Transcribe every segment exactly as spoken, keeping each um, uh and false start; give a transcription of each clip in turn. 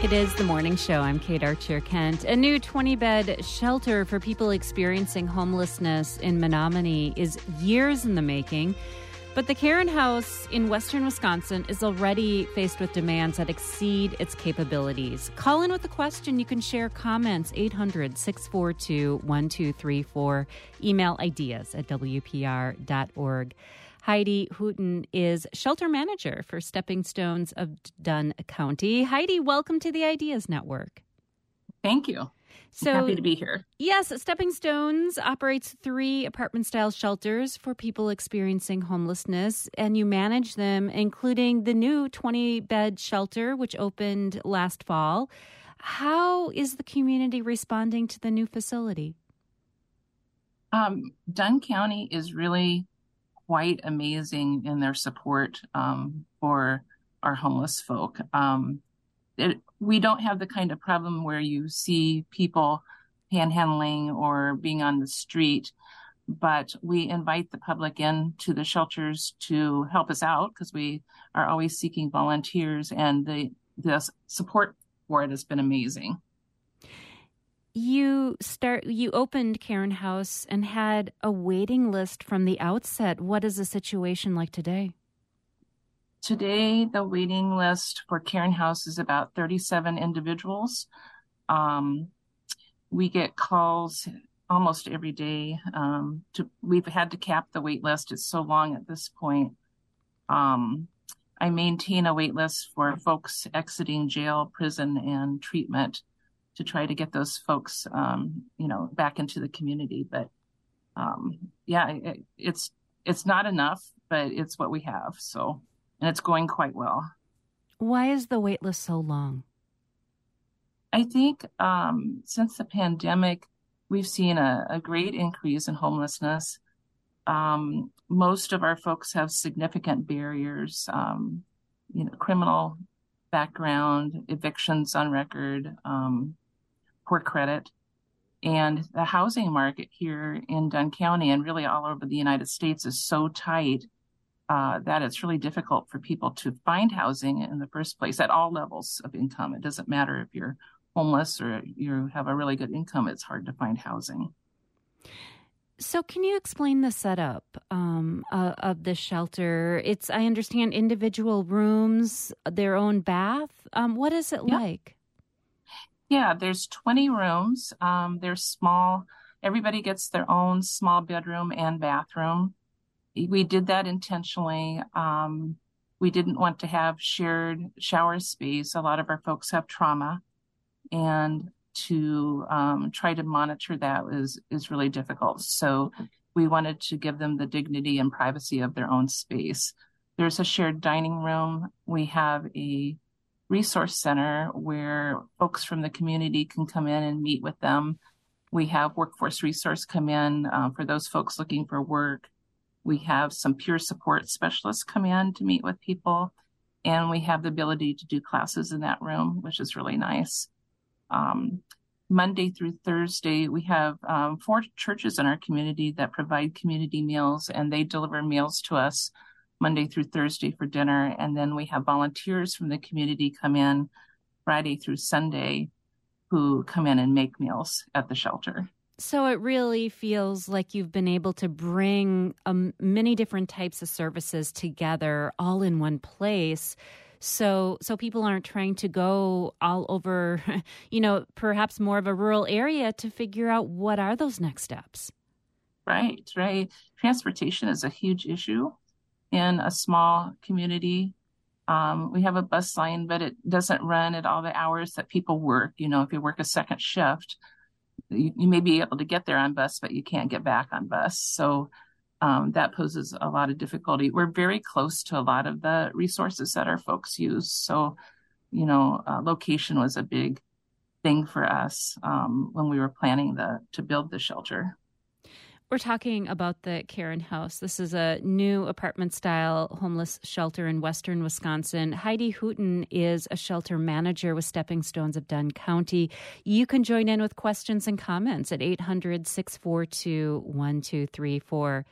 It is the morning show. I'm Kate Archer-Kent. A new twenty-bed shelter for people experiencing homelessness in Menominee is years in the making. But the Caron House in western Wisconsin is already faced with demands that exceed its capabilities. Call in with a question. You can share comments, eight hundred, six four two, one two three four. Email ideas at w p r dot org. Heidi Hooten is shelter manager for Stepping Stones of Dunn County. Heidi, welcome to the Ideas Network. Thank you. So, I'm happy to be here. Yes, Stepping Stones operates three apartment-style shelters for people experiencing homelessness, and you manage them, including the new twenty-bed shelter, which opened last fall. How is the community responding to the new facility? Um, Dunn County is really quite amazing in their support um, for our homeless folk. Um, it, we don't have the kind of problem where you see people panhandling or being on the street, but we invite the public in to the shelters to help us out because we are always seeking volunteers, and the, the support for it has been amazing. You start. You opened Caron House and had a waiting list from the outset. What is the situation like today? Today, the waiting list for Caron House is about thirty-seven individuals. Um, we get calls almost every day. Um, to, we've had to cap the wait list. It's so long at this point. Um, I maintain a wait list for folks exiting jail, prison, and treatment, to try to get those folks, um, you know, back into the community. But um, yeah, it, it's it's not enough, but it's what we have. So, and it's going quite well. Why is the wait list so long? I think um, since the pandemic, we've seen a, a great increase in homelessness. Um, most of our folks have significant barriers, um, you know, criminal background, evictions on record, um, poor credit, and the housing market here in Dunn County and really all over the United States is so tight uh, that it's really difficult for people to find housing in the first place at all levels of income. It doesn't matter if you're homeless or you have a really good income, it's hard to find housing. So can you explain the setup um, uh, of the shelter? It's, I understand, individual rooms, their own bath. Um, what is it yeah. like? Yeah, there's twenty rooms. Um, they're small. Everybody gets their own small bedroom and bathroom. We did that intentionally. Um, we didn't want to have shared shower space. A lot of our folks have trauma, and to um, try to monitor that is, is really difficult. So we wanted to give them the dignity and privacy of their own space. There's a shared dining room. We have a resource center where folks from the community can come in and meet with them. We have workforce resource come in uh, for those folks looking for work. We have some peer support specialists come in to meet with people. And we have the ability to do classes in that room, which is really nice. Um, Monday through Thursday, we have um, four churches in our community that provide community meals, and they deliver meals to us Monday through Thursday for dinner. And then we have volunteers from the community come in Friday through Sunday who come in and make meals at the shelter. So it really feels like you've been able to bring um, many different types of services together all in one place. So so people aren't trying to go all over, you know, perhaps more of a rural area to figure out what are those next steps. Right, right. Transportation is a huge issue in a small community. Um, we have a bus line, but it doesn't run at all the hours that people work. You know, if you work a second shift, you, you may be able to get there on bus, but you can't get back on bus. So um, that poses a lot of difficulty. We're very close to a lot of the resources that our folks use. So, you know, uh, location was a big thing for us um, when we were planning the to build the shelter. We're talking about the Caron House. This is a new apartment-style homeless shelter in western Wisconsin. Heidi Hooten is a shelter manager with Stepping Stones of Dunn County. You can join in with questions and comments at eight hundred, six four two, one two three four.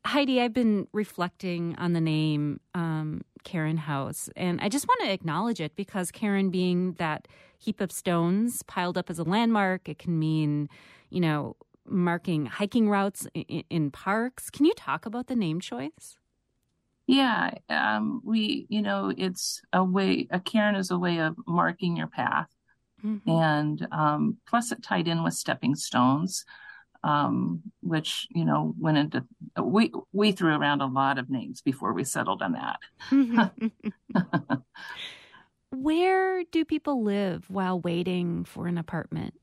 Heidi, I've been reflecting on the name um, Caron House, and I just want to acknowledge it because Caron being that heap of stones piled up as a landmark, it can mean, you know, marking hiking routes in, in parks. Can you talk about the name choice? Yeah, um, we, you know, it's a way, a cairn is a way of marking your path. Mm-hmm. And um, plus it tied in with stepping stones, um, which, you know, went into, we, we threw around a lot of names before we settled on that. Mm-hmm. Where do people live while waiting for an apartment?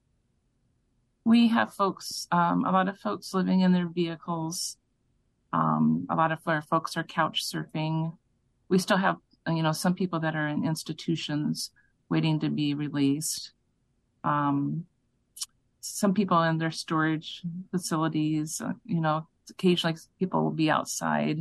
We have folks, um, a lot of folks living in their vehicles. Um, a lot of our folks are couch surfing. We still have, you know, some people that are in institutions waiting to be released. Um, some people in their storage facilities, uh, you know, occasionally people will be outside.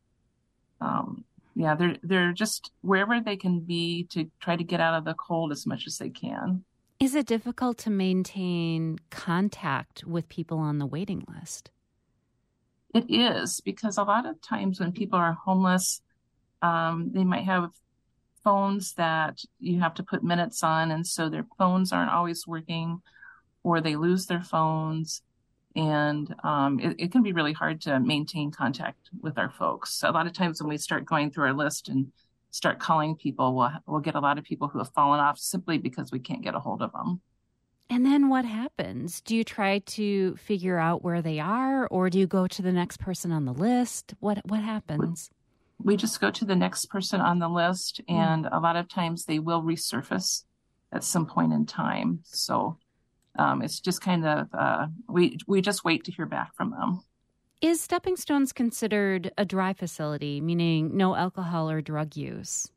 Um, yeah, they're, they're just wherever they can be to try to get out of the cold as much as they can. Is it difficult to maintain contact with people on the waiting list? It is, because a lot of times when people are homeless, um, they might have phones that you have to put minutes on, and so their phones aren't always working, or they lose their phones, and um, it, it can be really hard to maintain contact with our folks. So a lot of times when we start going through our list and start calling people, we'll, we'll get a lot of people who have fallen off simply because we can't get a hold of them. And then what happens? Do you try to figure out where they are, or do you go to the next person on the list? What what happens? We just go to the next person on the list, and mm. a lot of times they will resurface at some point in time. So um, it's just kind of, uh, we we just wait to hear back from them. Is Stepping Stones considered a dry facility, meaning no alcohol or drug use?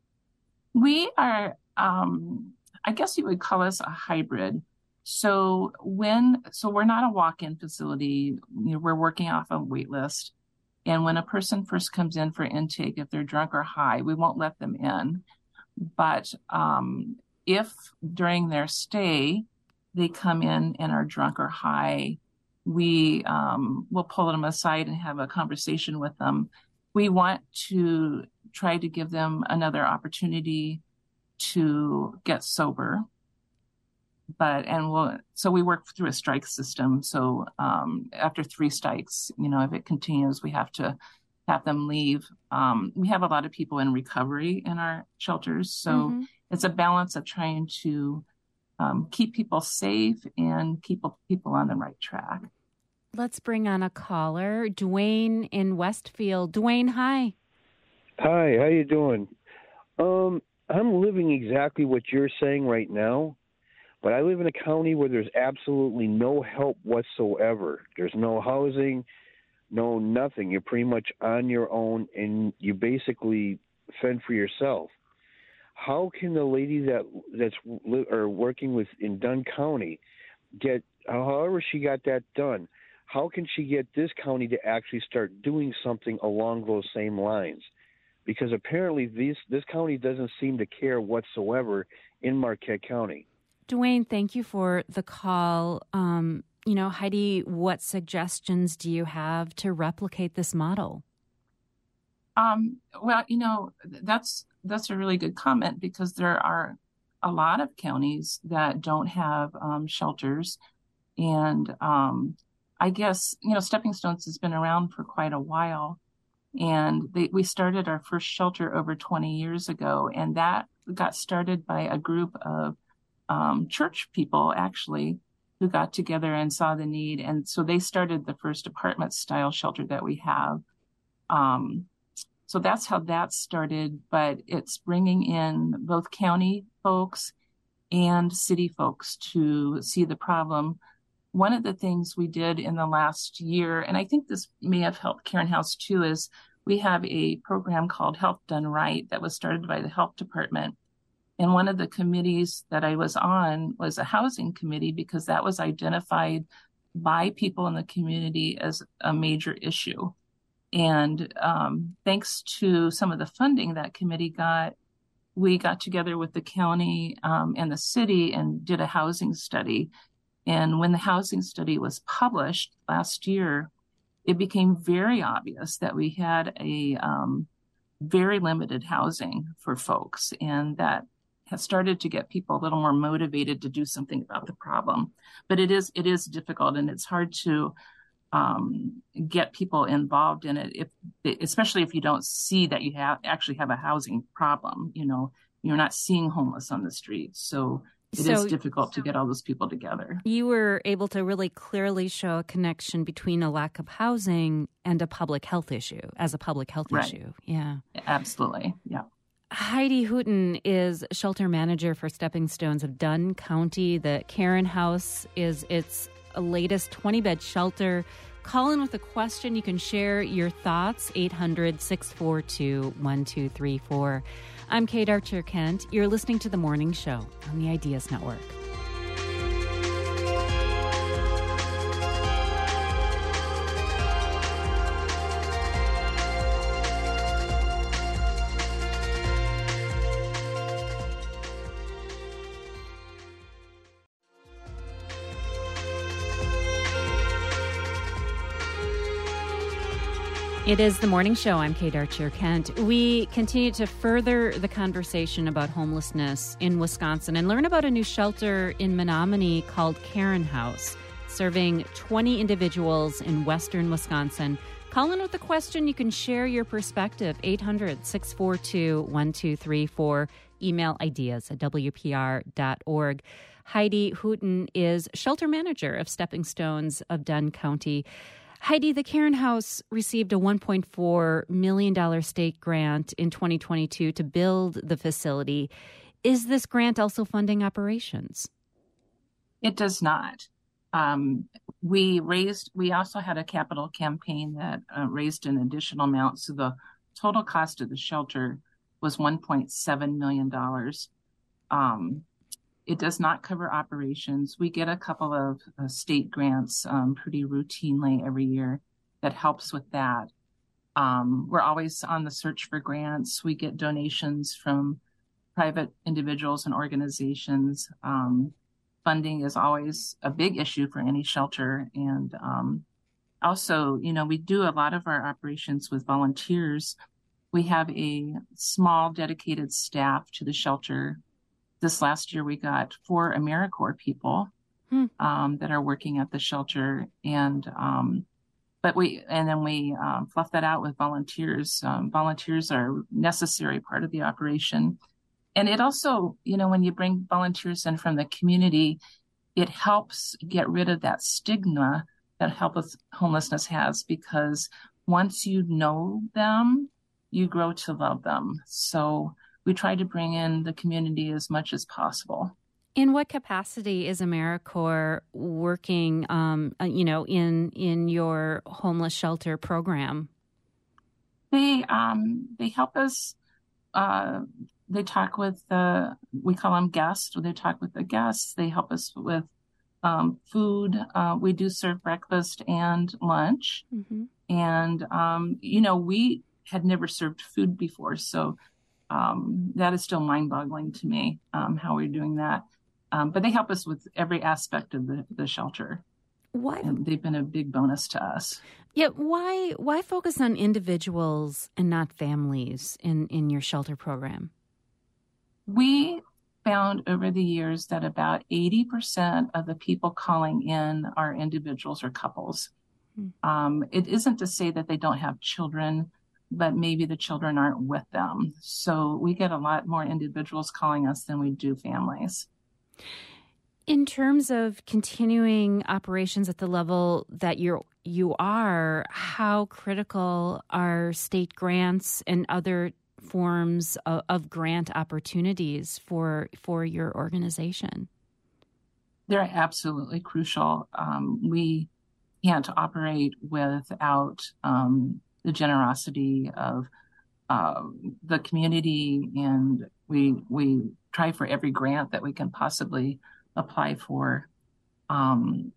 We are... Um, I guess you would call us a hybrid. So when, so we're not a walk-in facility. You know, we're working off a wait list. And when a person first comes in for intake, if they're drunk or high, we won't let them in. But um, if during their stay, they come in and are drunk or high, we um, will pull them aside and have a conversation with them. We want to try to give them another opportunity to get sober, but and we'll so we work through a strike system. So um, after three strikes, you know, if it continues, we have to have them leave. Um, we have a lot of people in recovery in our shelters, so mm-hmm. it's a balance of trying to um, keep people safe and keep people on the right track. Let's bring on a caller, Dwayne in Westfield. Dwayne, hi. Hi, how you doing? Um. I'm living exactly what you're saying right now, but I live in a county where there's absolutely no help whatsoever. There's no housing, no nothing. You're pretty much on your own, and you basically fend for yourself. How can the lady that that's li- or working with in Dunn County get, however she got that done, how can she get this county to actually start doing something along those same lines? Because apparently these, this county doesn't seem to care whatsoever in Marquette County. Dwayne, thank you for the call. Um, you know, Heidi, what suggestions do you have to replicate this model? Um, well, you know, that's that's a really good comment, because there are a lot of counties that don't have um, shelters. And um, I guess, you know, Stepping Stones has been around for quite a while. And they, we started our first shelter over twenty years ago, and that got started by a group of um, church people, actually, who got together and saw the need. And so they started the first apartment-style shelter that we have. Um, so that's how that started, but it's bringing in both county folks and city folks to see the problem. One of the things we did in the last year, and I think this may have helped Caron House too, is we have a program called Health Done Right that was started by the health department. And one of the committees that I was on was a housing committee, because that was identified by people in the community as a major issue. And um, thanks to some of the funding that committee got, we got together with the county um, and the city and did a housing study. And when the housing study was published last year, it became very obvious that we had a um, very limited housing for folks, and that has started to get people a little more motivated to do something about the problem. But it is it is difficult, and it's hard to um, get people involved in it, if especially if you don't see that you have actually have a housing problem. You know, you're not seeing homeless on the streets, so it so, is difficult to get all those people together. You were able to really clearly show a connection between a lack of housing and a public health issue, as a public health right. issue. Yeah, absolutely. Yeah. Heidi Hooten is shelter manager for Stepping Stones of Dunn County. The Caron House is its latest twenty-bed shelter. Call in with a question. You can share your thoughts, eight hundred, six four two, one two three four. I'm Kate Archer-Kent. You're listening to The Morning Show on the Ideas Network. It is The Morning Show. I'm Kate Archer-Kent. We continue to further the conversation about homelessness in Wisconsin and learn about a new shelter in Menominee called Caron House, serving twenty individuals in western Wisconsin. Call in with a question. You can share your perspective, eight hundred, six four two, one two three four. Email ideas at w p r dot org. Heidi Hooten is shelter manager of Stepping Stones of Dunn County. Heidi, the Caron House received a one point four million dollars state grant in twenty twenty-two to build the facility. Is this grant also funding operations? It does not. Um, we raised, we also had a capital campaign that uh, raised an additional amount. So the total cost of the shelter was one point seven million dollars. Um, It does not cover operations. We get a couple of uh, state grants um, pretty routinely every year that helps with that. Um, we're always on the search for grants. We get donations from private individuals and organizations. Um, funding is always a big issue for any shelter. And um, also, you know, we do a lot of our operations with volunteers. We have a small dedicated staff to the shelter. This last year, we got four AmeriCorps people hmm. um, that are working at the shelter, and um, but we and then we um, fluff that out with volunteers. Um, volunteers are a necessary part of the operation, and it also, you know, when you bring volunteers in from the community, it helps get rid of that stigma that helpless homelessness has, because once you know them, you grow to love them. So we try to bring in the community as much as possible. In what capacity is AmeriCorps working, um, you know, in in your homeless shelter program? They um, they help us. Uh, they talk with the, we call them guests. They talk with the guests. They help us with um, food. Uh, we do serve breakfast and lunch. Mm-hmm. And, um, you know, we had never served food before, so Um, that is still mind-boggling to me, um, how we're doing that. Um, but they help us with every aspect of the, the shelter. Why? And they've been a big bonus to us. Yeah. Why? Why focus on individuals and not families in, in your shelter program? We found over the years that about eighty percent of the people calling in are individuals or couples. Hmm. Um, it isn't to say that they don't have children, but maybe the children aren't with them. So we get a lot more individuals calling us than we do families. In terms of continuing operations at the level that you're, you are, how critical are state grants and other forms of, of grant opportunities for for your organization? They're absolutely crucial. Um, we can't operate without um, the generosity of uh, the community, and we we try for every grant that we can possibly apply for, um,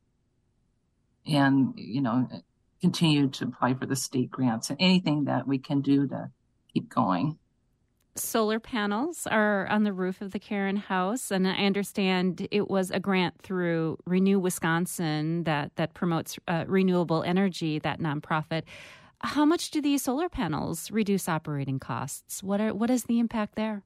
and you know, continue to apply for the state grants and anything that we can do to keep going. solar panels are on the roof of the Karen House, and I understand it was a grant through Renew Wisconsin that that promotes uh, renewable energy, that nonprofit. How much do these solar panels reduce operating costs? What are what is the impact there?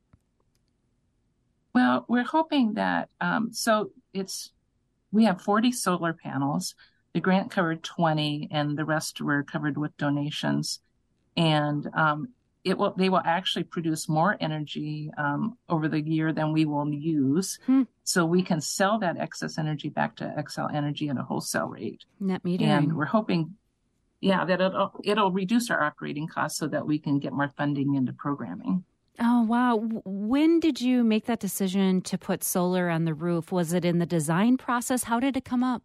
Well, we're hoping that um, so it's we have forty solar panels. The grant covered twenty, and the rest were covered with donations. And um, it will they will actually produce more energy um, over the year than we will use. Hmm. So we can sell that excess energy back to Xcel Energy at a wholesale rate. Net metering. And we're hoping, yeah, that it'll it'll reduce our operating costs so that we can get more funding into programming. Oh, wow. When did you make that decision to put solar on the roof? Was it in the design process? How did it come up?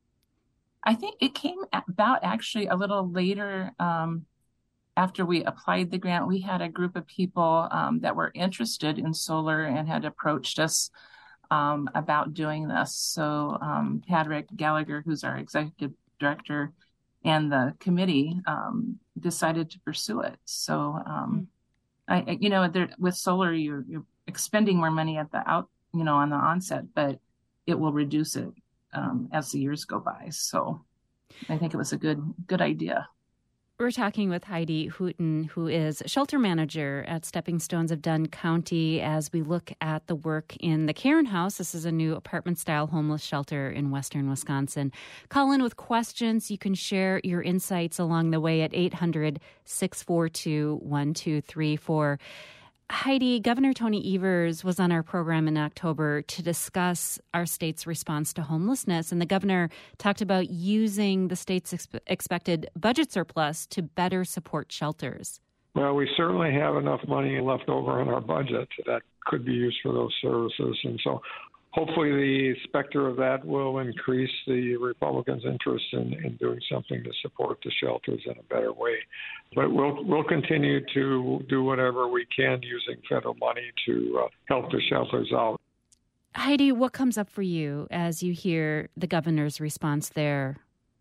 I think it came about actually a little later. Um, after we applied the grant, we had a group of people um, that were interested in solar and had approached us um, about doing this. So um, Patrick Gallagher, who's our executive director, and the committee um, decided to pursue it. So, um, mm. I, you know, there, with solar, you're, you're expending more money at the out, you know, on the onset, but it will reduce it um, as the years go by. So I think it was a good, good idea. We're talking with Heidi Hooten, who is shelter manager at Stepping Stones of Dunn County, as we look at the work in the Karen House. This is a new apartment-style homeless shelter in western Wisconsin. Call in with questions. You can share your insights along the way at eight hundred, six four two, one two three four. Heidi, Governor Tony Evers was on our program in October to discuss our state's response to homelessness. And the governor talked about using the state's ex- expected budget surplus to better support shelters. Well, we certainly have enough money left over in our budget that could be used for those services. And so hopefully the specter of that will increase the Republicans' interest in, in doing something to support the shelters in a better way. But we'll we'll continue to do whatever we can using federal money to uh, help the shelters out. Heidi, what comes up for you as you hear the governor's response there?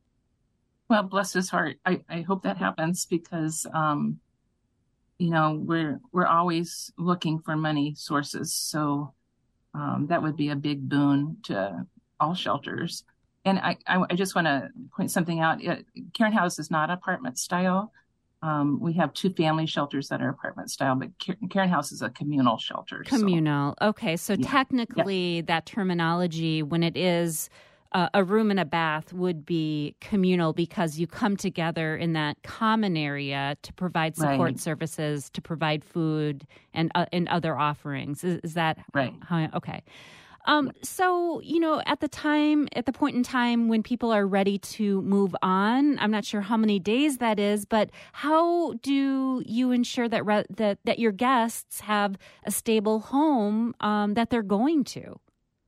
Well, bless his heart. I, I hope that happens because, um, you know, we're we're always looking for money sources. So um, that would be a big boon to all shelters. And I, I, I just want to point something out. It, Karen House is not apartment style. Um, we have two family shelters that are apartment style, but Karen House is a communal shelter. Communal. So. Okay. So yeah. technically yeah. that terminology, when it is uh, a room and a bath, would be communal because you come together in that common area to provide support right. services, to provide food and, uh, and other offerings. Is, is that right? How, okay. Um, so, you know, at the time, at the point in time when people are ready to move on, I'm not sure how many days that is, but how do you ensure that re- that, that your guests have a stable home um, that they're going to?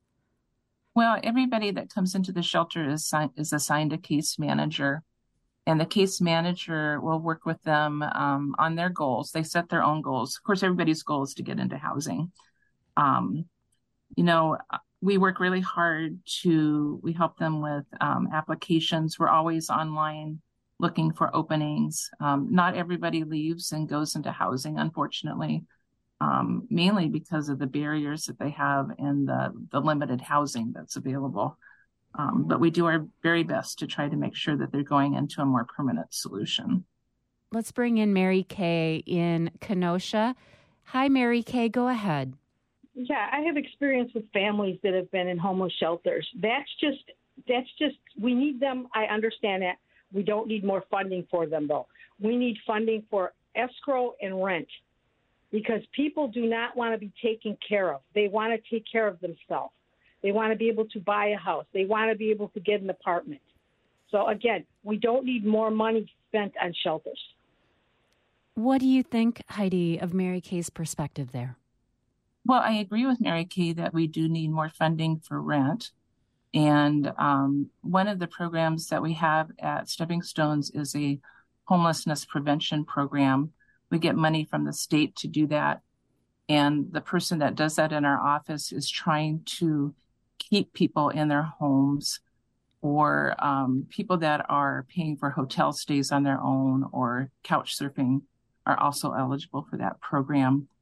Well, everybody that comes into the shelter is, is assigned a case manager, and the case manager will work with them um, on their goals. They set their own goals. Of course, everybody's goal is to get into housing. Um You know, we work really hard to, we help them with um, applications. We're always online looking for openings. Um, not everybody leaves and goes into housing, unfortunately, um, mainly because of the barriers that they have and the, the limited housing that's available. Um, but we do our very best to try to make sure that they're going into a more permanent solution. Let's bring in Mary Kay in Kenosha. Hi, Mary Kay, go ahead. Yeah, I have experience with families that have been in homeless shelters. That's just, that's just, we need them. I understand that. We don't need more funding for them, though. We need funding for escrow and rent because people do not want to be taken care of. They want to take care of themselves. They want to be able to buy a house. They want to be able to get an apartment. So, again, we don't need more money spent on shelters. What do you think, Heidi, of Mary Kay's perspective there? Well, I agree with Mary Kay that we do need more funding for rent. And um, one of the programs that we have at Stepping Stones is a homelessness prevention program. We get money from the state to do that. And the person that does that in our office is trying to keep people in their homes, or um, people that are paying for hotel stays on their own or couch surfing are also eligible for that program.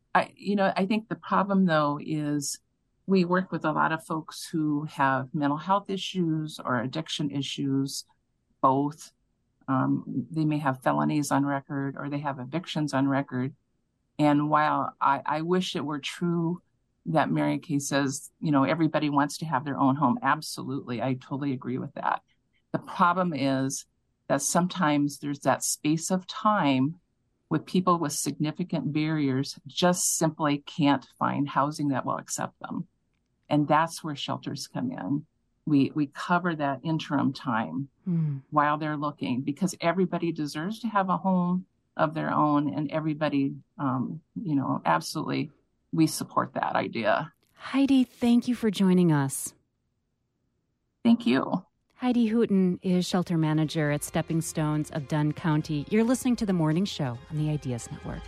I, you know, I think the problem though is we work with a lot of folks who have mental health issues or addiction issues, both. Um, they may have felonies on record or they have evictions on record. And while I, I wish it were true that Mary Kay says, you know, everybody wants to have their own home, absolutely, I totally agree with that. The problem is that sometimes there's that space of time with people with significant barriers just simply can't find housing that will accept them. And that's where shelters come in. We we cover that interim time mm. while they're looking, because everybody deserves to have a home of their own, and everybody, um, you know, absolutely, we support that idea. Heidi, thank you for joining us. Thank you. Heidi Hooten is shelter manager at Stepping Stones of Dunn County. You're listening to The Morning Show on the Ideas Network.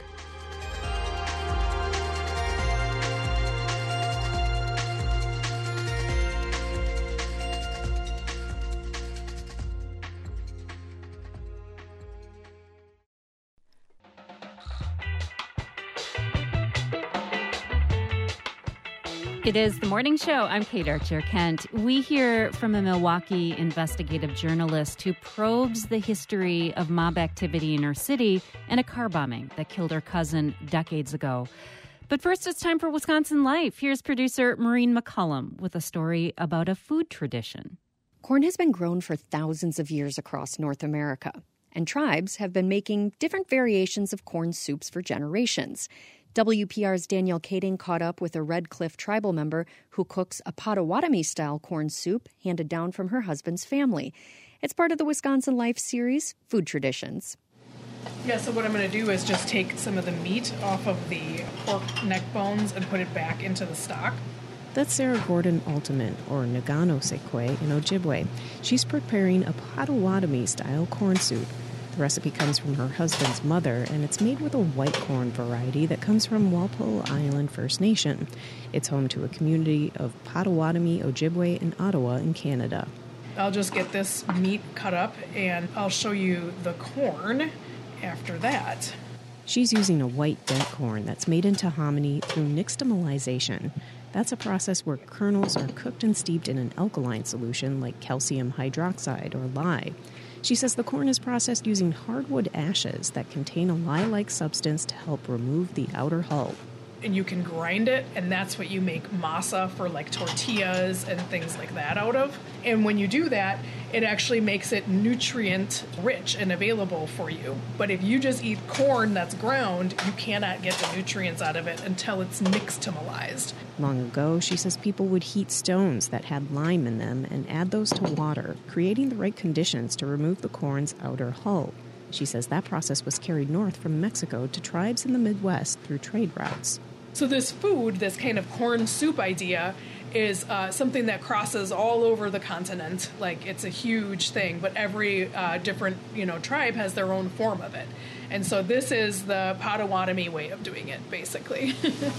It is The Morning Show. I'm Kate Archer-Kent. We hear from a Milwaukee investigative journalist who probes the history of mob activity in her city and a car bombing that killed her cousin decades ago. But first, it's time for Wisconsin Life. Here's producer Maureen McCullum with a story about a food tradition. Corn has been grown for thousands of years across North America, and tribes have been making different variations of corn soups for generations. W P R's Danielle Kading caught up with a Red Cliff tribal member who cooks a Potawatomi-style corn soup handed down from her husband's family. It's part of the Wisconsin Life series, Food Traditions. Yeah, so what I'm going to do is just take some of the meat off of the pork neck bones and put it back into the stock. That's Sarah Gordon Ultimate, or Nagano Sekwe in Ojibwe. She's preparing a Potawatomi-style corn soup. The recipe comes from her husband's mother, and it's made with a white corn variety that comes from Walpole Island First Nation. It's home to a community of Potawatomi, Ojibwe, and Ottawa in Canada. I'll just get this meat cut up, and I'll show you the corn after that. She's using a white dent corn that's made into hominy through nixtamalization. That's a process where kernels are cooked and steeped in an alkaline solution like calcium hydroxide or lye. She says the corn is processed using hardwood ashes that contain a lye-like substance to help remove the outer hull. And you can grind it, and that's what you make masa for, like tortillas and things like that out of. And when you do that, it actually makes it nutrient rich and available for you. But if you just eat corn that's ground, you cannot get the nutrients out of it until it's nixtamalized. Long ago, she says people would heat stones that had lime in them and add those to water, creating the right conditions to remove the corn's outer hull. She says that process was carried north from Mexico to tribes in the Midwest through trade routes. So this food, this kind of corn soup idea, is uh, something that crosses all over the continent. Like, it's a huge thing, but every uh, different, you know, tribe has their own form of it. And so this is the Potawatomi way of doing it, basically.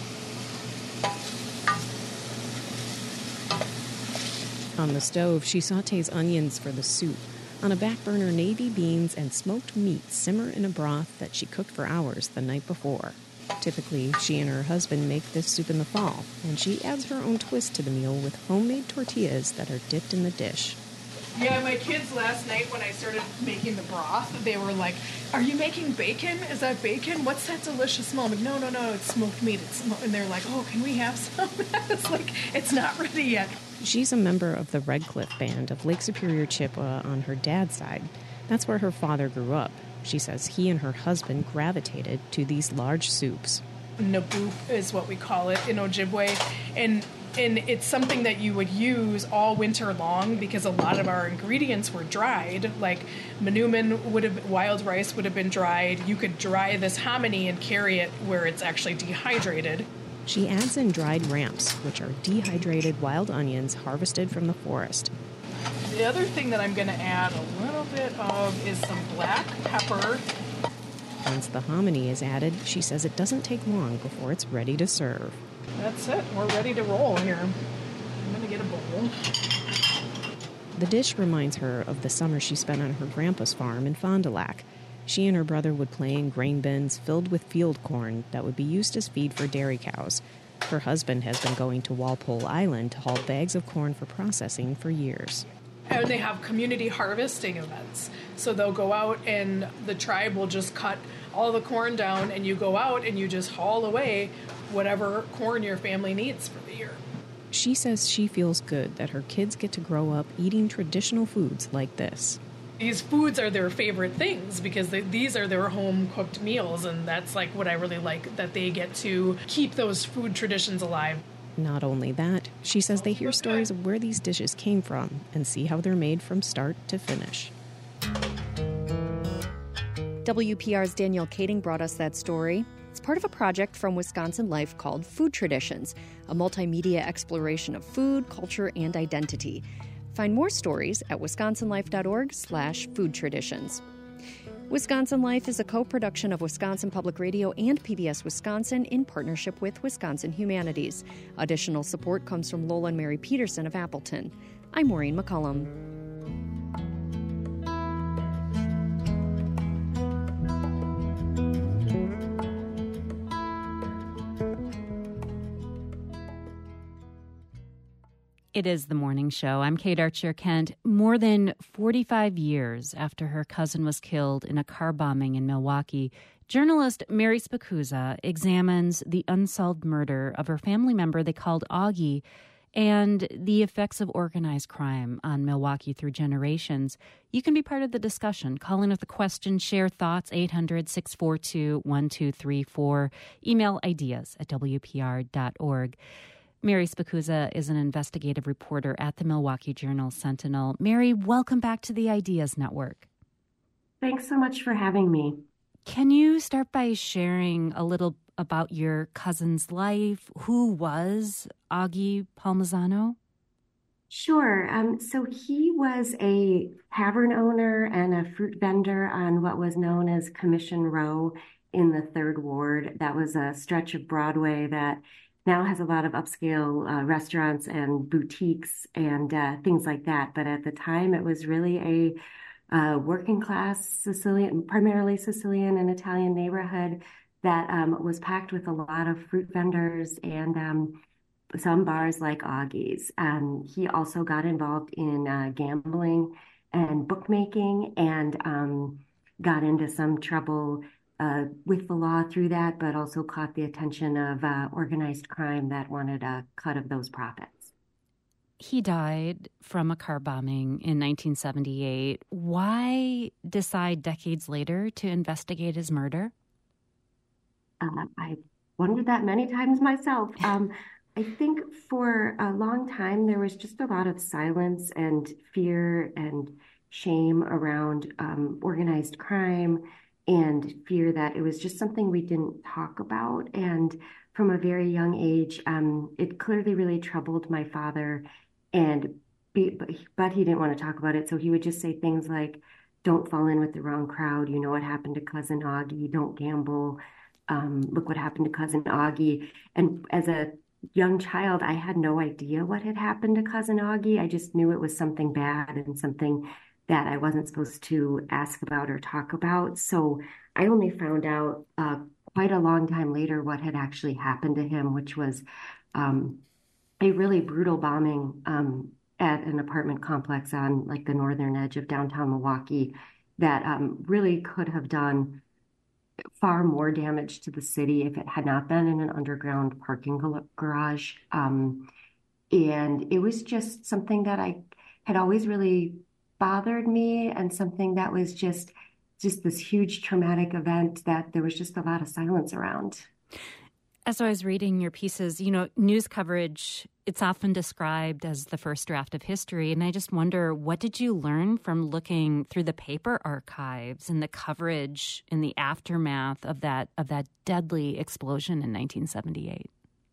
On the stove, she sautés onions for the soup. On a back burner, navy beans and smoked meat simmer in a broth that she cooked for hours the night before. Typically, she and her husband make this soup in the fall, and she adds her own twist to the meal with homemade tortillas that are dipped in the dish. Yeah, my kids last night when I started making the broth, they were like, "Are you making bacon? Is that bacon? What's that delicious smell?" I'm like, no, no, no, it's smoked meat. It's sm-. And they're like, "Oh, can we have some?" It's like, it's not ready yet. She's a member of the Red Cliff Band of Lake Superior Chippewa on her dad's side. That's where her father grew up. She says he and her husband gravitated to these large soups. Naboop is what we call it in Ojibwe. And and it's something that you would use all winter long because a lot of our ingredients were dried. Like manumin would have, wild rice would have been dried. You could dry this hominy and carry it where it's actually dehydrated. She adds in dried ramps, which are dehydrated wild onions harvested from the forest. The other thing that I'm going to add a little bit of is some black pepper. Once the hominy is added, she says it doesn't take long before it's ready to serve. That's it. We're ready to roll here. I'm going to get a bowl. The dish reminds her of the summer she spent on her grandpa's farm in Fond du Lac. She and her brother would play in grain bins filled with field corn that would be used as feed for dairy cows. Her husband has been going to Walpole Island to haul bags of corn for processing for years. And they have community harvesting events. So they'll go out and the tribe will just cut all the corn down, and you go out and you just haul away whatever corn your family needs for the year. She says she feels good that her kids get to grow up eating traditional foods like this. These foods are their favorite things because they, these are their home-cooked meals, and that's like what I really like, that they get to keep those food traditions alive. Not only that, she says they hear stories of where these dishes came from and see how they're made from start to finish. W P R's Danielle Kading brought us that story. It's part of a project from Wisconsin Life called Food Traditions, a multimedia exploration of food, culture, and identity. Find more stories at wisconsinlife.org slash food traditions. Wisconsin Life is a co-production of Wisconsin Public Radio and P B S Wisconsin in partnership with Wisconsin Humanities. Additional support comes from Lola and Mary Peterson of Appleton. I'm Maureen McCullum. It is The Morning Show. I'm Kate Archer-Kent. More than forty-five years after her cousin was killed in a car bombing in Milwaukee, journalist Mary Spicuzza examines the unsolved murder of her family member they called Augie and the effects of organized crime on Milwaukee through generations. You can be part of the discussion. Call in with a question, share thoughts, eight hundred, six four two, one two three four. Email ideas at w p r dot org. Mary Spicuzza is an investigative reporter at the Milwaukee Journal-Sentinel. Mary, welcome back to the Ideas Network. Thanks so much for having me. Can you start by sharing a little about your cousin's life? Who was Augie Palmisano? Sure. Um, so he was a tavern owner and a fruit vendor on what was known as Commission Row in the Third Ward. That was a stretch of Broadway that now has a lot of upscale uh, restaurants and boutiques and uh, things like that. But at the time, it was really a uh, working class Sicilian, primarily Sicilian and Italian neighborhood that um, was packed with a lot of fruit vendors and um, some bars like Augie's. Um, he also got involved in uh, gambling and bookmaking and um, got into some trouble Uh, with the law through that, but also caught the attention of uh, organized crime that wanted a cut of those profits. He died from a car bombing in nineteen seventy-eight. Why decide decades later to investigate his murder? Uh, I wondered that many times myself. Um, I think for a long time, there was just a lot of silence and fear and shame around um, organized crime, and fear that it was just something we didn't talk about. And from a very young age, um, it clearly really troubled my father. And be, but, but he didn't want to talk about it. So he would just say things like, don't fall in with the wrong crowd. You know what happened to Cousin Augie. Don't gamble. Um, look what happened to Cousin Augie. And as a young child, I had no idea what had happened to Cousin Augie. I just knew it was something bad and something that I wasn't supposed to ask about or talk about. So I only found out uh, quite a long time later what had actually happened to him, which was um, a really brutal bombing um, at an apartment complex on like the northern edge of downtown Milwaukee that um, really could have done far more damage to the city if it had not been in an underground parking garage. Um, and it was just something that I had always really bothered me, and something that was just just this huge traumatic event that there was just a lot of silence around. As I was reading your pieces, you know, news coverage, it's often described as the first draft of history. And I just wonder, what did you learn from looking through the paper archives and the coverage in the aftermath of that of that deadly explosion in nineteen seventy-eight?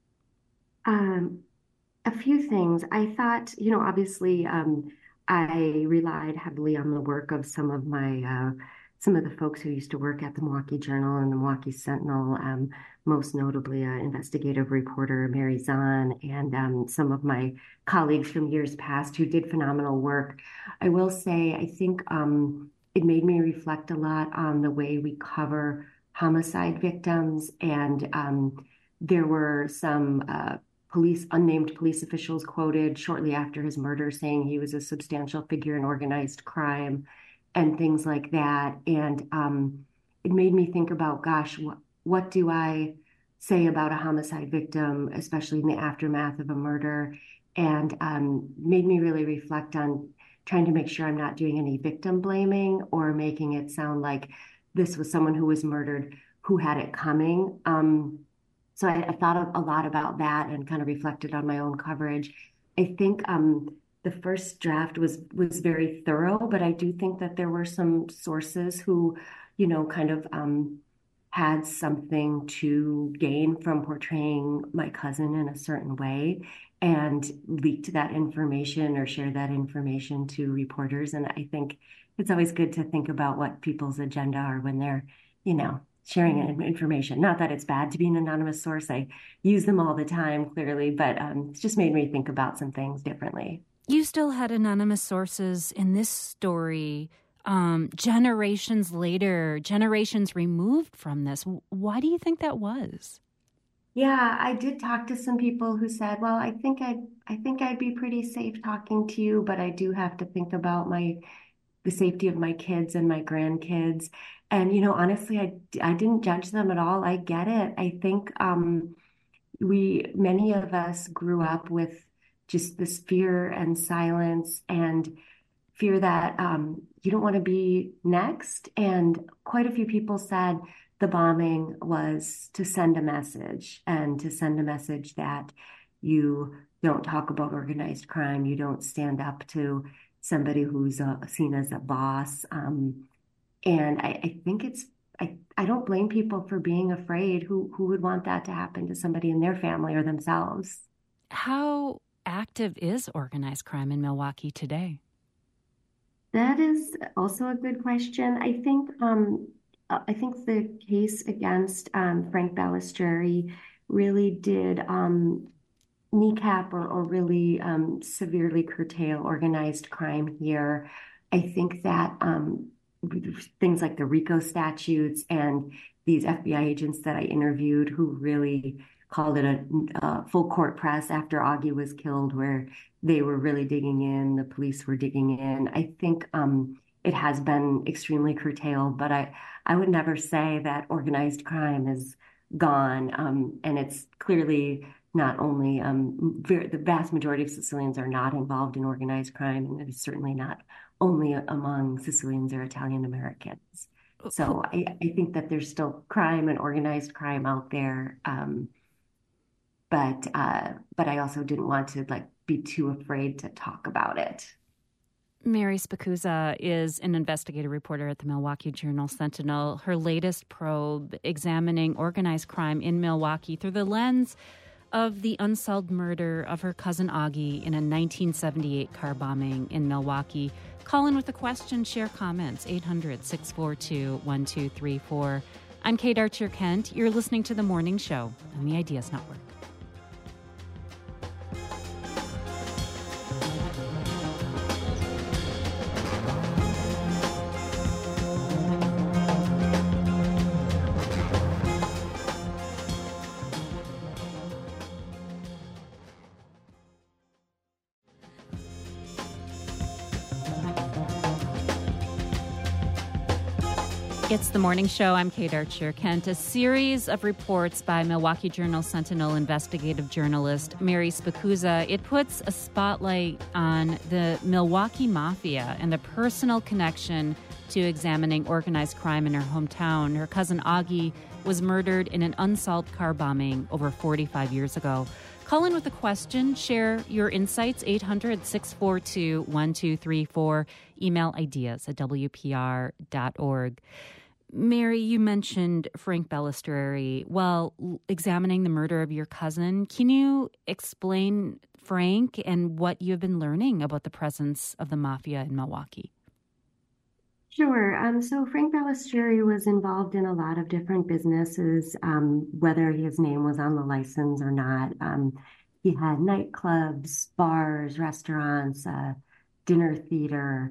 Um, a few things. I thought, you know, obviously, um, I relied heavily on the work of some of my, uh, some of the folks who used to work at the Milwaukee Journal and the Milwaukee Sentinel, um, most notably uh, investigative reporter Mary Zahn and um, some of my colleagues from years past who did phenomenal work. I will say, I think um, it made me reflect a lot on the way we cover homicide victims. And um, there were some uh, police, unnamed police officials quoted shortly after his murder saying he was a substantial figure in organized crime and things like that. And um, it made me think about, gosh, what, what do I say about a homicide victim, especially in the aftermath of a murder? And um, made me really reflect on trying to make sure I'm not doing any victim blaming or making it sound like this was someone who was murdered who had it coming. Um, so I, I thought a lot about that and kind of reflected on my own coverage. I think um, the first draft was was very thorough, but I do think that there were some sources who, you know, kind of um, had something to gain from portraying my cousin in a certain way and leaked that information or shared that information to reporters. And I think it's always good to think about what people's agenda are when they're, you know, sharing information. Not that it's bad to be an anonymous source. I use them all the time, clearly, but um, it's just made me think about some things differently. You still had anonymous sources in this story um, generations later, generations removed from this. Why do you think that was? Yeah, I did talk to some people who said, well, I think I'd, I think I'd be pretty safe talking to you, but I do have to think about my, the safety of my kids and my grandkids. And, you know, honestly, I, I didn't judge them at all. I get it. I think um, we, many of us grew up with just this fear and silence and fear that um, you don't want to be next. And quite a few people said, the bombing was to send a message and to send a message that you don't talk about organized crime. You don't stand up to somebody who's uh, seen as a boss. Um, and I, I think it's, I, I don't blame people for being afraid. Who, who would want that to happen to somebody in their family or themselves? How active is organized crime in Milwaukee today? That is also a good question. I think, um, I think the case against um, Frank Balistrieri really did um, kneecap or, or really um, severely curtail organized crime here. I think that um, things like the RICO statutes and these F B I agents that I interviewed who really called it a, a full court press after Augie was killed, where they were really digging in, the police were digging in. I think um, it has been extremely curtailed, but I, I would never say that organized crime is gone. Um, and it's clearly not only, um, very, the vast majority of Sicilians are not involved in organized crime, and it is certainly not only among Sicilians or Italian Americans. So I, I think that there's still crime and organized crime out there. Um, but uh, but I also didn't want to like be too afraid to talk about it. Mary Spicuzza is an investigative reporter at the Milwaukee Journal-Sentinel. Her latest probe examining organized crime in Milwaukee through the lens of the unsolved murder of her cousin Augie in a nineteen seventy-eight car bombing in Milwaukee. Call in with a question, share comments, eight hundred, six four two, one two three four. I'm Kate Archer-Kent. You're listening to The Morning Show on the Ideas Network. It's The Morning Show. I'm Kate Archer-Kent. A series of reports by Milwaukee Journal-Sentinel investigative journalist Mary Spicuzza. It puts a spotlight on the Milwaukee Mafia and the personal connection to examining organized crime in her hometown. Her cousin Augie was murdered in an unsolved car bombing over forty-five years ago. Call in with a question. Share your insights, eight hundred, six four two, one two three four. Email ideas at w p r dot org. Mary, you mentioned Frank Balistrieri while examining the murder of your cousin. Can you explain Frank and what you've been learning about the presence of the mafia in Milwaukee? Sure. Um, so Frank Balistrieri was involved in a lot of different businesses, um, whether his name was on the license or not. Um, he had nightclubs, bars, restaurants, uh, dinner theater,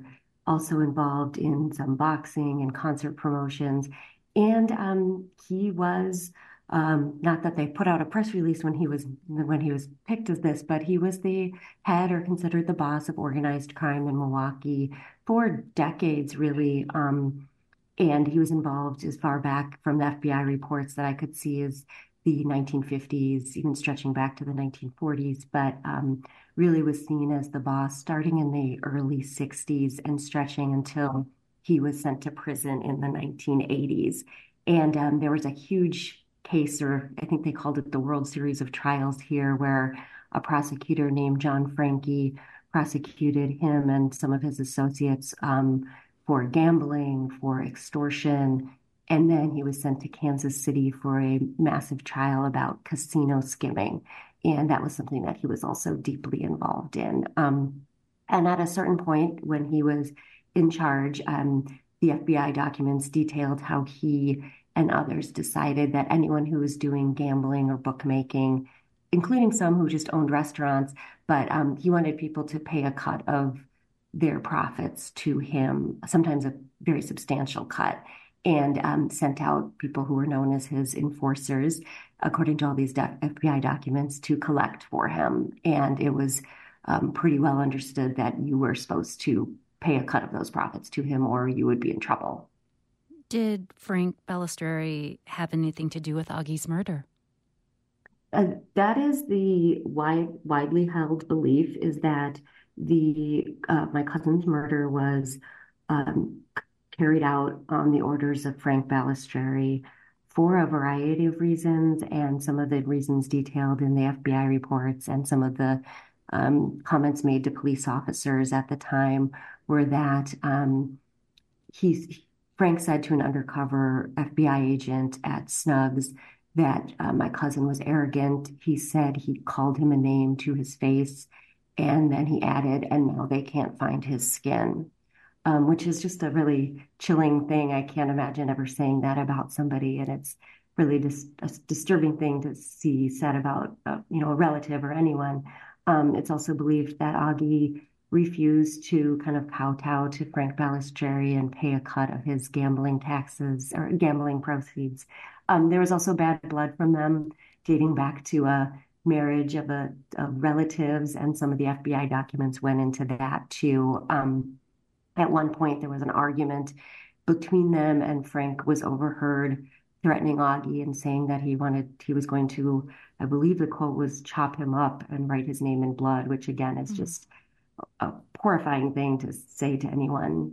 also involved in some boxing and concert promotions. And um, he was, um, not that they put out a press release when he was when he was picked as this, but he was the head or considered the boss of organized crime in Milwaukee for decades, really. Um, and he was involved as far back from the F B I reports that I could see as the nineteen fifties, even stretching back to the nineteen forties, but um, really was seen as the boss starting in the early sixties and stretching until he was sent to prison in the nineteen eighties. And um, there was a huge case, or I think they called it the World Series of Trials here, where a prosecutor named John Franke prosecuted him and some of his associates um, for gambling, for extortion. And then he was sent to Kansas City for a massive trial about casino skimming. And that was something that he was also deeply involved in. Um, and at a certain point, when he was in charge, um, the F B I documents detailed how he and others decided that anyone who was doing gambling or bookmaking, including some who just owned restaurants, but um, he wanted people to pay a cut of their profits to him, sometimes a very substantial cut, and um, sent out people who were known as his enforcers, according to all these F B I documents, to collect for him. And it was um, pretty well understood that you were supposed to pay a cut of those profits to him or you would be in trouble. Did Frank Balistreri have anything to do with Augie's murder? Uh, that is the wide, widely held belief, is that the uh, my cousin's murder was um, carried out on the orders of Frank Balistreri for a variety of reasons, and some of the reasons detailed in the F B I reports and some of the um, comments made to police officers at the time were that um, he, Frank said to an undercover F B I agent at Snuggs that uh, my cousin was arrogant. He said he called him a name to his face, and then he added, and now they can't find his skin. Um, which is just a really chilling thing. I can't imagine ever saying that about somebody, and it's really just a disturbing thing to see said about, uh, you know, a relative or anyone. Um, it's also believed that Augie refused to kind of kowtow to Frank Balistreri and pay a cut of his gambling taxes or gambling proceeds. Um, there was also bad blood from them dating back to a marriage of, a, of relatives, and some of the F B I documents went into that too. Um, At one point, there was an argument between them, and Frank was overheard threatening Augie and saying that he wanted, he was going to, I believe the quote was, chop him up and write his name in blood, which again is just a horrifying thing to say to anyone.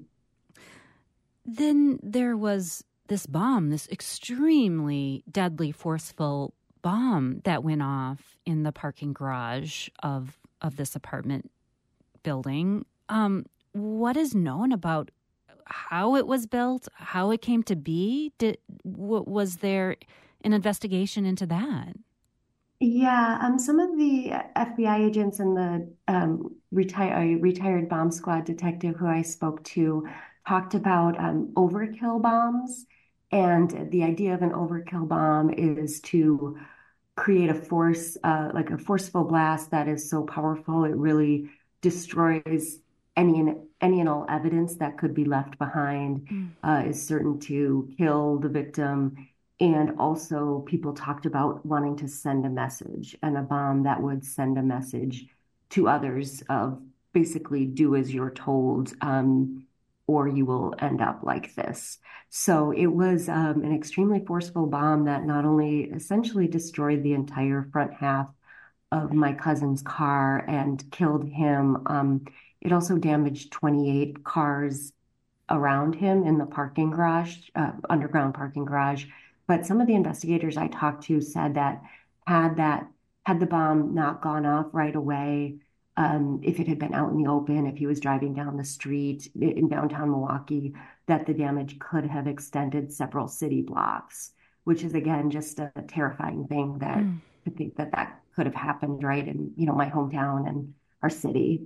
Then there was this bomb, this extremely deadly, forceful bomb that went off in the parking garage of of this apartment building. Um, What is known about how it was built, how it came to be? Did, w- was there an investigation into that? Yeah, um, some of the F B I agents and the um, retired retired bomb squad detective who I spoke to talked about um, overkill bombs. And the idea of an overkill bomb is to create a force, uh, like a forceful blast that is so powerful it really destroys any and any and all evidence that could be left behind, mm. uh, is certain to kill the victim. And also people talked about wanting to send a message, and a bomb that would send a message to others of basically do as you're told, um, or you will end up like this. So it was um, an extremely forceful bomb that not only essentially destroyed the entire front half of my cousin's car and killed him, um, it also damaged twenty-eight cars around him in the parking garage, uh, underground parking garage. But some of the investigators I talked to said that had that had the bomb not gone off right away, um, if it had been out in the open, if he was driving down the street in downtown Milwaukee, that the damage could have extended several city blocks, which is, again, just a terrifying thing that mm. to think that that could have happened right in, you know, my hometown and our city.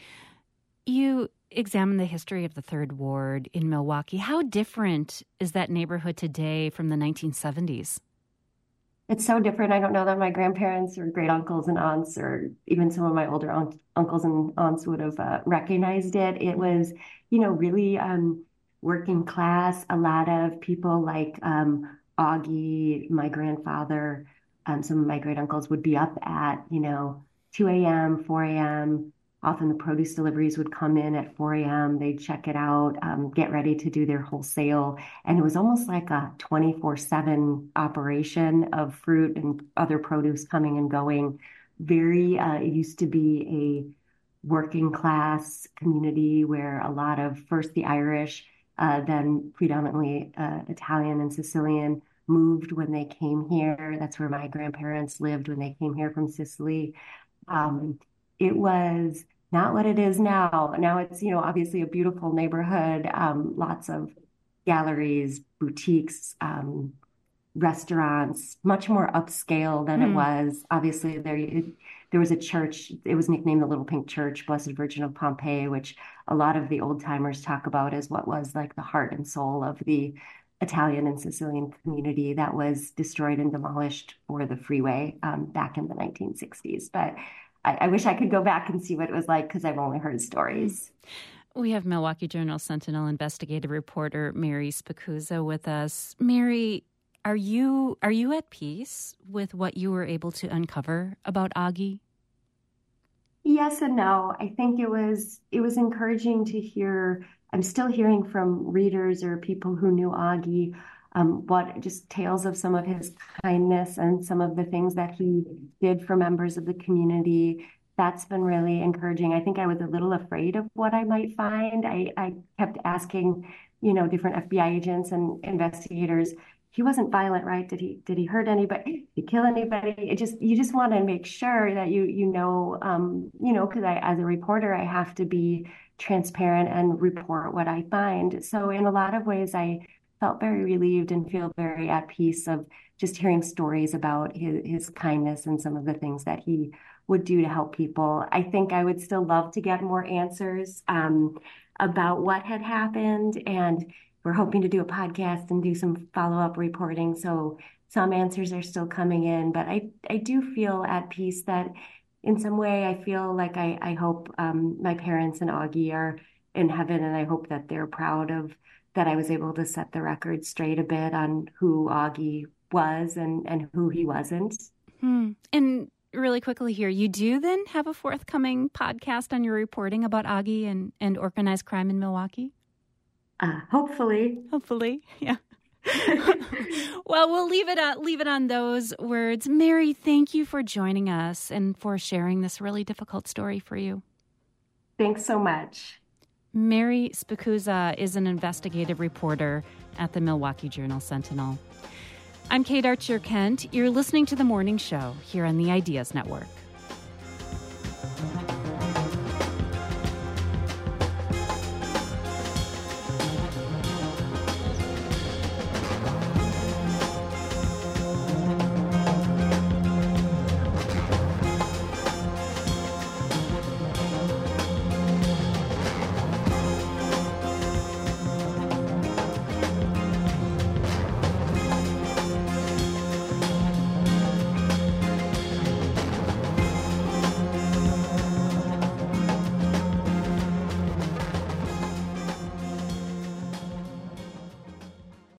You examine the history of the Third Ward in Milwaukee. How different is that neighborhood today from the nineteen seventies? it's so different. I don't know that my grandparents or great uncles and aunts, or even some of my older aunt, uncles and aunts would have uh, recognized it. It was, you know, really um, working class. A lot of people like um, Augie, my grandfather, um, some of my great uncles would be up at, you know, two a.m., four a.m. Often the produce deliveries would come in at four a.m. They'd check it out, um, get ready to do their wholesale. And it was almost like a twenty-four seven operation of fruit and other produce coming and going. Very, uh, it used to be a working class community where a lot of first the Irish, uh, then predominantly uh, Italian and Sicilian moved when they came here. That's where my grandparents lived when they came here from Sicily. Um, it was not what it is now. Now it's, you know, obviously a beautiful neighborhood, um, lots of galleries, boutiques, um, restaurants, much more upscale than mm. it was. Obviously, there it, there was a church. It was nicknamed the Little Pink Church, Blessed Virgin of Pompeii, which a lot of the old timers talk about as what was like the heart and soul of the Italian and Sicilian community that was destroyed and demolished for the freeway um, back in the nineteen sixties. But I, I wish I could go back and see what it was like because I've only heard stories. We have Milwaukee Journal-Sentinel investigative reporter Mary Spicuzza with us. Mary, are you are you at peace with what you were able to uncover about Augie? Yes and no. I think it was it was encouraging to hear. I'm still hearing from readers or people who knew Augie, um, what just tales of some of his kindness and some of the things that he did for members of the community. That's been really encouraging. I think I was a little afraid of what I might find. I, I kept asking, you know, different F B I agents and investigators. He wasn't violent, right? Did he did he hurt anybody? Did he kill anybody? It just you just want to make sure that you you know um, you know because I as a reporter I have to be transparent and report what I find. So in a lot of ways, I felt very relieved and feel very at peace of just hearing stories about his, his kindness and some of the things that he would do to help people. I think I would still love to get more answers um, about what had happened. And we're hoping to do a podcast and do some follow-up reporting. So some answers are still coming in, but I, I do feel at peace that in some way, I feel like I, I hope um, my parents and Augie are in heaven, and I hope that they're proud of that I was able to set the record straight a bit on who Augie was and, and who he wasn't. Hmm. And really quickly here, you do then have a forthcoming podcast on your reporting about Augie and, and organized crime in Milwaukee? Uh, hopefully. Hopefully, yeah. Well, we'll leave it at, leave it on those words. Mary, thank you for joining us and for sharing this really difficult story for you. Thanks so much. Mary Spicuzza is an investigative reporter at the Milwaukee Journal-Sentinel. I'm Kate Archer Kent. You're listening to The Morning Show here on the Ideas Network.